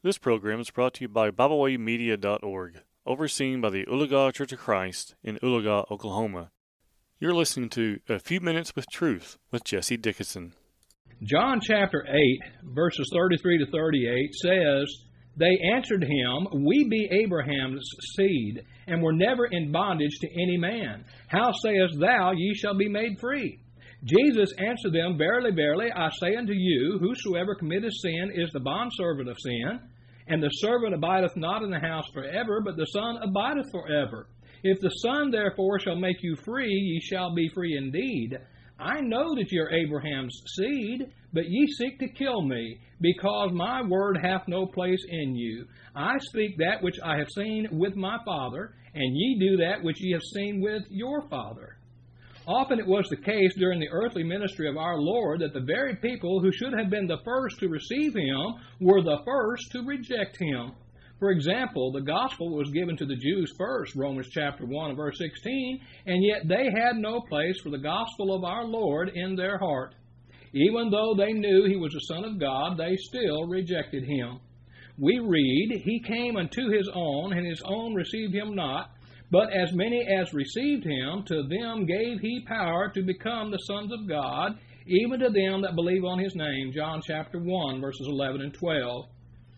This program is brought to you by BibleWayMedia.org, overseen by the Oologah Church of Christ in Oologah, Oklahoma. You're listening to A Few Minutes with Truth with Jesse Dickinson. John chapter 8, verses 33 to 38 says, "They answered him, We be Abraham's seed, and were never in bondage to any man. How sayest thou, Ye shall be made free? Jesus answered them, Verily, verily, I say unto you, whosoever committeth sin is the bondservant of sin. And the servant abideth not in the house forever, but the Son abideth forever. If the Son therefore shall make you free, ye shall be free indeed. I know that ye are Abraham's seed, but ye seek to kill me, because my word hath no place in you. I speak that which I have seen with my Father, and ye do that which ye have seen with your father." Often it was the case during the earthly ministry of our Lord that the very people who should have been the first to receive Him were the first to reject Him. For example, the gospel was given to the Jews first, Romans chapter 1 and verse 16, and yet they had no place for the gospel of our Lord in their heart. Even though they knew He was the Son of God, they still rejected Him. We read, "He came unto His own, and His own received Him not. But as many as received Him, to them gave He power to become the sons of God, even to them that believe on His name." John chapter 1, verses 11 and 12.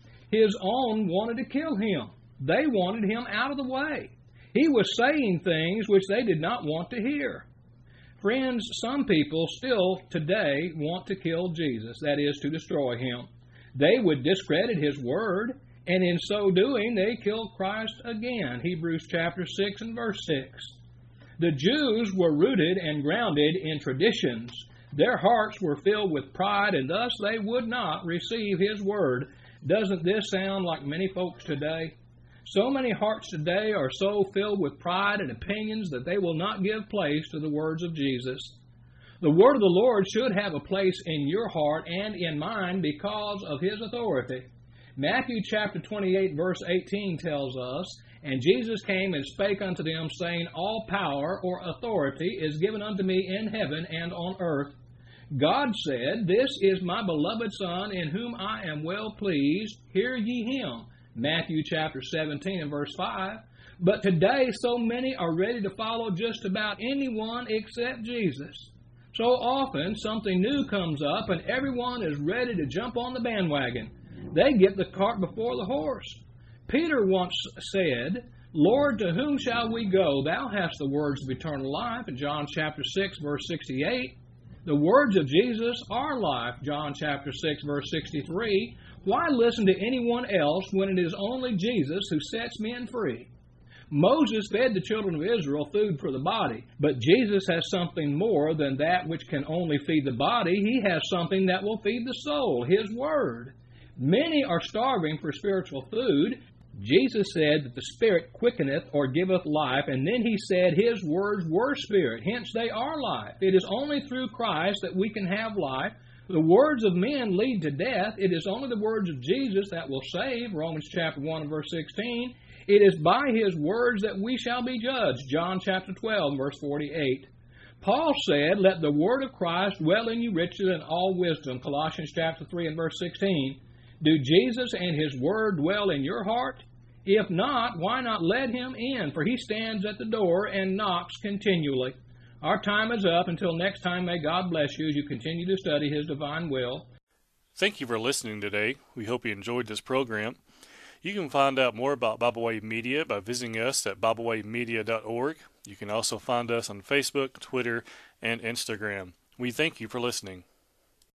His own wanted to kill Him. They wanted Him out of the way. He was saying things which they did not want to hear. Friends, some people still today want to kill Jesus, that is, to destroy Him. They would discredit His word, and in so doing, they killed Christ again. Hebrews chapter 6 and verse 6. The Jews were rooted and grounded in traditions. Their hearts were filled with pride, and thus they would not receive His word. Doesn't this sound like many folks today? So many hearts today are so filled with pride and opinions that they will not give place to the words of Jesus. The word of the Lord should have a place in your heart and in mine because of His authority. Matthew chapter 28, verse 18 tells us, "And Jesus came and spake unto them, saying, All power or authority is given unto me in heaven and on earth. God said, This is my beloved Son, in whom I am well pleased. Hear ye Him." Matthew chapter 17 and verse 5. But today, so many are ready to follow just about anyone except Jesus. So often, something new comes up, and everyone is ready to jump on the bandwagon. They get the cart before the horse. Peter once said, "Lord, to whom shall we go? Thou hast the words of eternal life," in John chapter 6, verse 68. The words of Jesus are life, John chapter 6, verse 63. Why listen to anyone else when it is only Jesus who sets men free? Moses fed the children of Israel food for the body, but Jesus has something more than that which can only feed the body. He has something that will feed the soul, His word. Many are starving for spiritual food. Jesus said that the Spirit quickeneth or giveth life, and then He said His words were Spirit, hence they are life. It is only through Christ that we can have life. The words of men lead to death. It is only the words of Jesus that will save, Romans chapter 1 and verse 16. It is by His words that we shall be judged, John chapter 12 verse 48. Paul said, "Let the word of Christ dwell in you richly in all wisdom," Colossians chapter 3 and verse 16. Do Jesus and His word dwell in your heart? If not, why not let Him in? For He stands at the door and knocks continually. Our time is up. Until next time, may God bless you as you continue to study His divine will. Thank you for listening today. We hope you enjoyed this program. You can find out more about Bible Way Media by visiting us at BibleWayMedia.org. You can also find us on Facebook, Twitter, and Instagram. We thank you for listening.